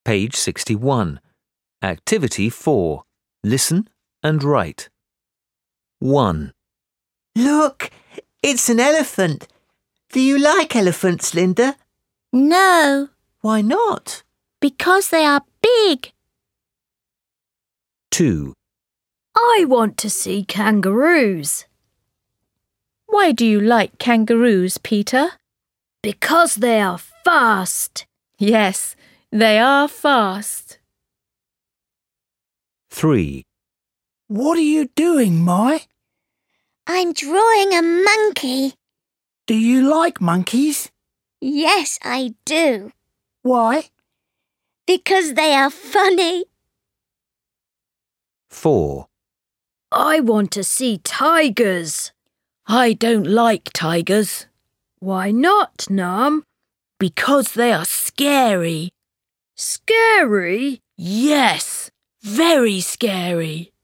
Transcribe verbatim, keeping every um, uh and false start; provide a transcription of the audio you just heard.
Page sixty-one. Activity four. Listen and write. one. Look, it's an elephant. Do you like elephants, Linda? No, Why not? because they are big. two. I want to see kangaroos. Why do you like kangaroos, Peter? Because they are fast. Yes, they are fast. three. What are you doing, Mai? I'm drawing a monkey. Do you like monkeys? Yes, I do. Why? Because they are funny. four. I want to see tigers. I don't like tigers Why not, Nam? because they are scary. Scary? Yes, very scary.